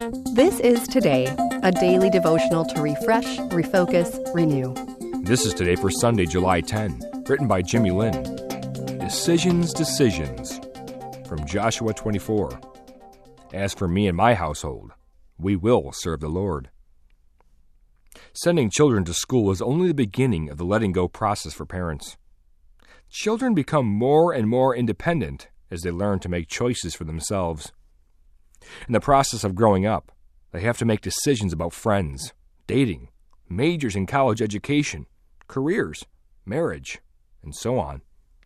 This is Today, a daily devotional to refresh, refocus, renew. This is Today for Sunday, July 10, written by Jimmy Lynn. Decisions, from Joshua 24. As for me and my household, we will serve the Lord. Sending children to school is only the beginning of the letting go process for parents. Children become more and more independent as they learn to make choices for themselves. In the process of growing up, they have to make decisions about friends, dating, majors in college education, careers, marriage, and so on.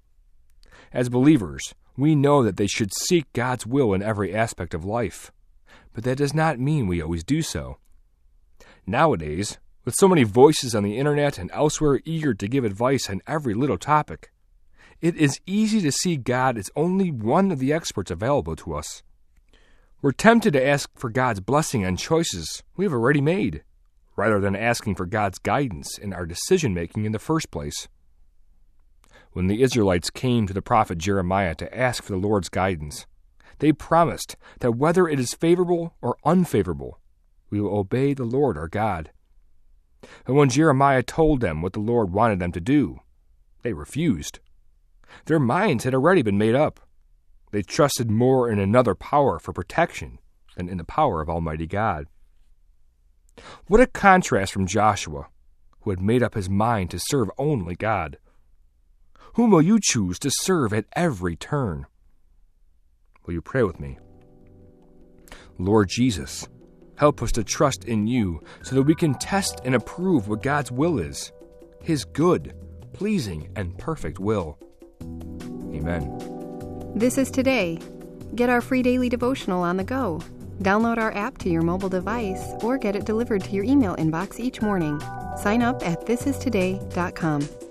As believers, we know that they should seek God's will in every aspect of life, but that does not mean we always do so. Nowadays, with so many voices on the internet and elsewhere eager to give advice on every little topic, it is easy to see God as only one of the experts available to us. We're tempted to ask for God's blessing on choices we have already made, rather than asking for God's guidance in our decision-making in the first place. When the Israelites came to the prophet Jeremiah to ask for the Lord's guidance, they promised that whether it is favorable or unfavorable, we will obey the Lord our God. But when Jeremiah told them what the Lord wanted them to do, they refused. Their minds had already been made up. They trusted more in another power for protection than in the power of Almighty God. What a contrast from Joshua, who had made up his mind to serve only God. Whom will you choose to serve at every turn? Will you pray with me? Lord Jesus, help us to trust in you so that we can test and approve what God's will is, his good, pleasing, and perfect will. Amen. This is Today. Get our free daily devotional on the go. Download our app to your mobile device or get it delivered to your email inbox each morning. Sign up at thisistoday.com.